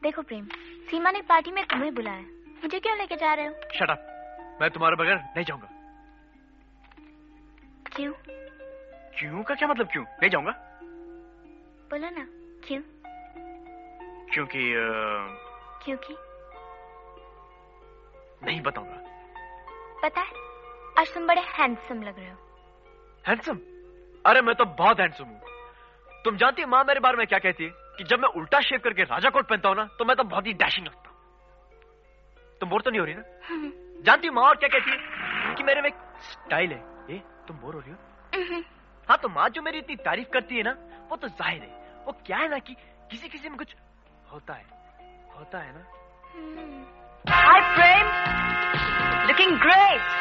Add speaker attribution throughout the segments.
Speaker 1: देखो प्रेम, सीमा ने पार्टी में तुम्हें बुलाया, मुझे क्यों लेके जा रहे हो?
Speaker 2: शट अप, मैं तुम्हारे बगैर नहीं जाऊंगा।
Speaker 1: क्यों?
Speaker 2: क्यों का क्या मतलब? क्यों नहीं जाऊंगा?
Speaker 1: बोलो ना, क्यों?
Speaker 2: क्योंकि
Speaker 1: क्योंकि
Speaker 2: नहीं बताऊंगा।
Speaker 1: पता है, आज तुम बड़े हैंडसम लग रहे हो।
Speaker 2: हैंडसम? अरे मैं तो बहुत हैंडसम हूँ। तुम जानती हो माँ मेरे बारे में क्या कहती है? कि जब मैं उल्टा शेव करके राजा कोट पहनता हूँ ना, तो मैं तो बहुत ही डैशिंग लगता हूँ। तुम बोर तो नहीं हो रही ना? जानती हो माँ और क्या कहती है? कि मेरे में एक स्टाइल है। ए, तुम बोर हो रही हो? हाँ, तो माँ जो मेरी इतनी तारीफ करती है ना, वो तो जाहिर है। वो क्या है ना कि किसी किसी में कुछ होता है ना।
Speaker 3: Hi Prem, looking great.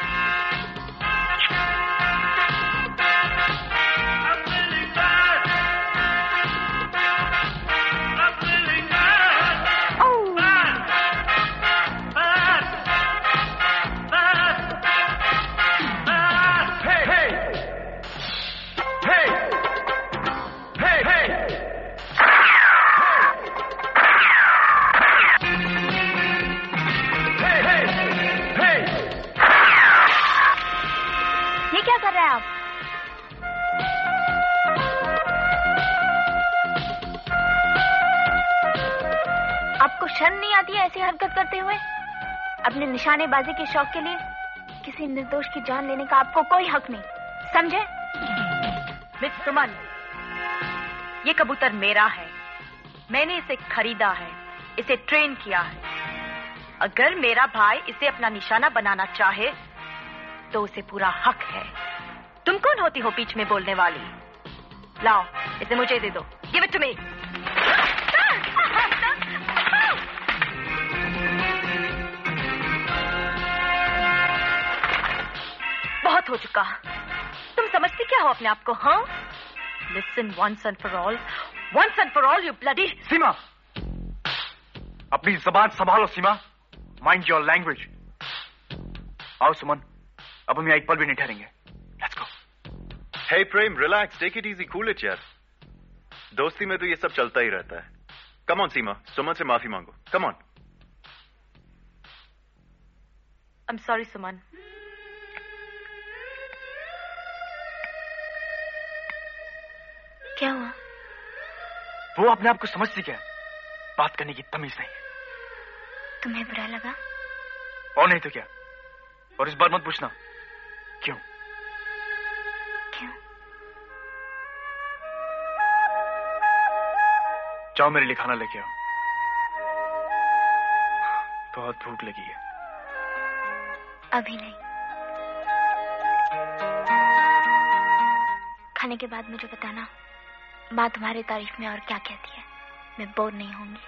Speaker 1: शर्म नहीं आती है ऐसी हरकत करते हुए? अपने निशानेबाजी के शौक के लिए किसी निर्दोष की जान लेने का आपको कोई हक नहीं, समझे?
Speaker 3: मिस सुमन, ये कबूतर मेरा है। मैंने इसे खरीदा है, इसे ट्रेन किया है। अगर मेरा भाई इसे अपना निशाना बनाना चाहे तो उसे पूरा हक है। तुम कौन होती हो बीच में बोलने वाली? लाओ, इसे मुझे दे दो। Give it to me. बहुत हो चुका। तुम समझती क्या हो अपने आप को? हाँ, listen once and for all you bloody.
Speaker 2: Seema, अपनी जबान संभालो सीमा। Mind your language. आओ सुमन, अब हम यहाँ एक पल भी नहीं ठहरेंगे। Let's go.
Speaker 4: Hey Prem, relax, take it easy, cool it यार। दोस्ती में तो ये सब चलता ही रहता है। कम ऑन सीमा, सुमन से माफी मांगो। Come on.
Speaker 3: I am sorry Suman.
Speaker 1: क्या हुआ?
Speaker 2: वो अपने आप को समझती क्या? बात करने की तमीज नहीं।
Speaker 1: तुम्हें बुरा लगा?
Speaker 2: और नहीं तो क्या। और इस बार मत पूछना क्यों।
Speaker 1: क्यों?
Speaker 2: जाओ मेरे लिए खाना लेके आओ, बहुत भूख लगी है।
Speaker 1: अभी नहीं, खाने के बाद मुझे बताना माँ तुम्हारी तारीफ में और क्या कहती है। मैं बोर नहीं होंगी।